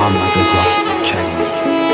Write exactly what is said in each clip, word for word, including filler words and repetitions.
محمد رضا کریمی.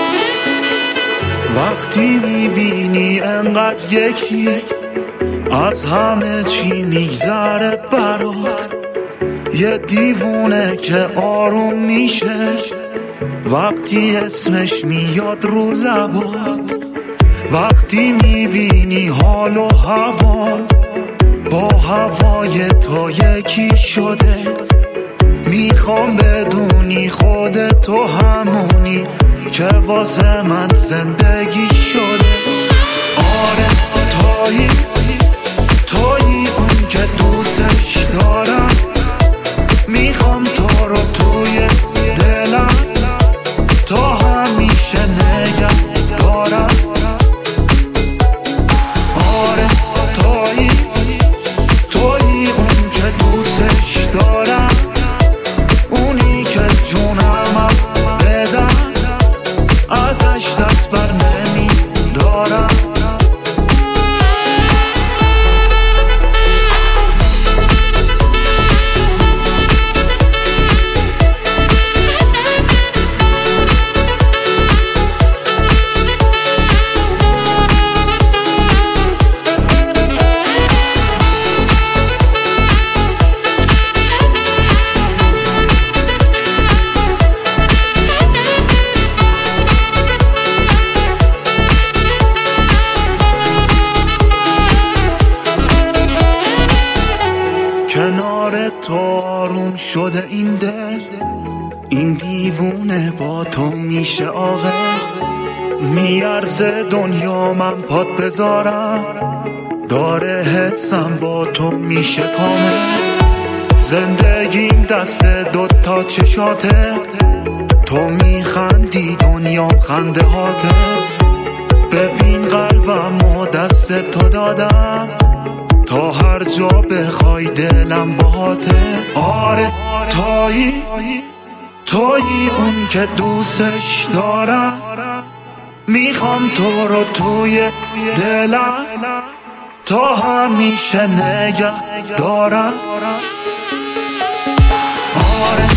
وقتی میبینی انقدر یکی از همه چی میگذره برات، یه دیوونه که آروم میشه وقتی اسمش میاد رو لبات. وقتی میبینی حال و هوا با هوای تو یکی شده، میخوام بدونی خودت تو همونی که واسه من زندگی شده. آره تویی تویی اون که دوستش دارم، میخوام تو رو توی دلم تا همیشه نگه دارم. آره تویی تویی اون که دوستش دارم، اونی که جونمم بدم ازش دست بر نمی دارم. کنار تو آروم شده این دل، این دیوونه با تو میشه عاقل. میارزه دنیا من پات بذارم، داره حسم با تو میشه کامل. زندگیم دست دوتا چشاته، تو میخندی دنیام خنده هاته. ببین قلبم و دست تو دادم تا هر جا بخوای دلم باهاته. آره تویی تویی اون که دوستش دارم، میخوام تو رو توی دلم تا همیشه نگه دارم. آره